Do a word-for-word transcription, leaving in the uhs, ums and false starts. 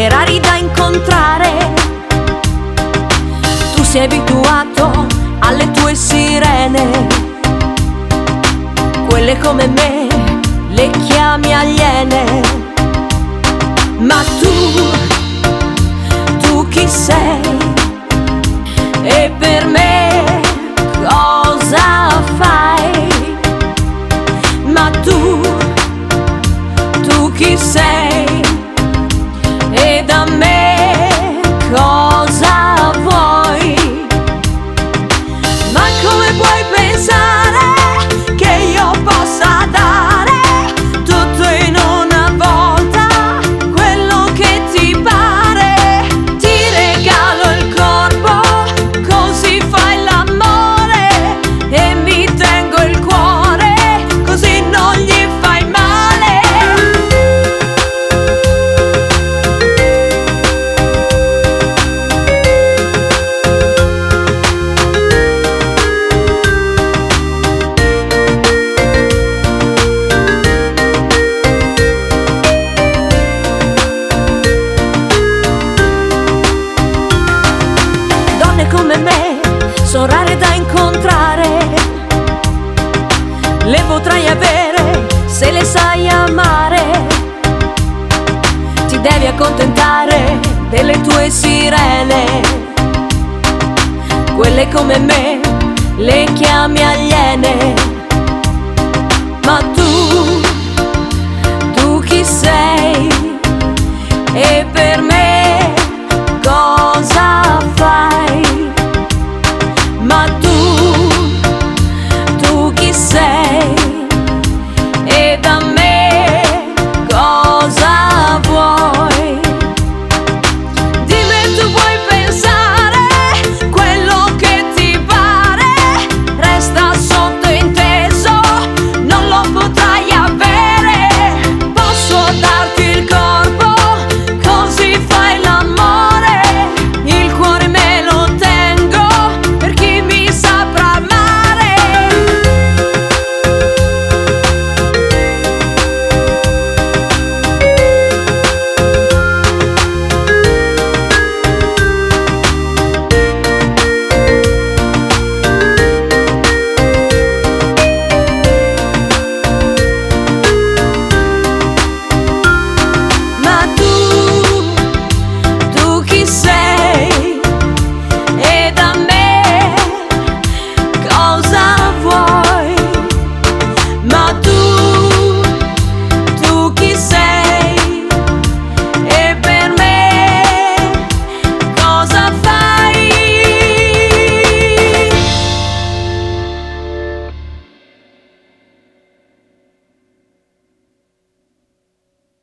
e rari da incontrare. Tu sei abituato alle tue sirene, quelle come me le chiami aliene. Ma tu, tu chi sei? E per me cosa fai? Ma tu, tu chi sei? E da me cosa vuoi? Ma come puoi pensare che io possa dare tutto in una volta, quello che ti pare? Ti regalo il corpo, così fai l'amore, e mi tengo il cuore, così non gli fai male. Donne come me sono rare da incontrare, le potrai avere se le sai amare. Ti devi accontentare delle tue sirene, quelle come me le chiami aliene.